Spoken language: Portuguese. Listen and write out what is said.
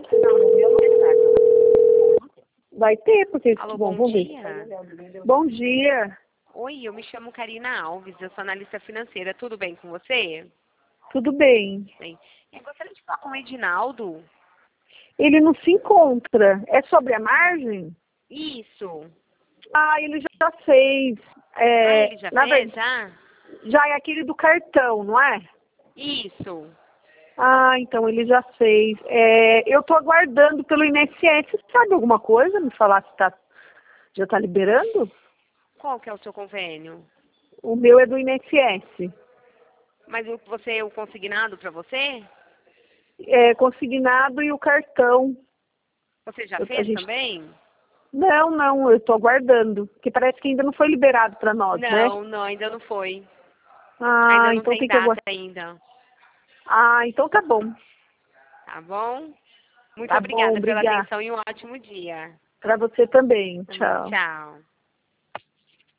Não, no meu não tem. Vai ter, porque... Alô, bom, bom vamos ver. dia. Bom dia. Oi, eu me chamo Karina Alves, eu sou analista financeira. Tudo bem com você? Tudo bem. Bem, eu gostaria de falar com o Edinaldo. Ele não se encontra. É sobre a margem? Isso. Ah, ele já fez. Ele já fez, já? Já é aquele do cartão, não é? Isso. Ah, então ele já fez. Eu estou aguardando pelo INSS. Você sabe alguma coisa? Me falar se já está liberando? Qual que é o seu convênio? O meu é do INSS. Mas você é o consignado para você? É consignado e o cartão. Você já A fez gente... também? Não, eu estou aguardando. Porque parece que ainda não foi liberado para nós, né? Não, ainda não foi. Ah, Ainda não então tem tem que data aguardar. ainda. Ah, então tá bom. Tá bom? Muito Tá bom, obrigada pela obrigada. atenção e um ótimo dia. Para você também. Tchau. Tchau.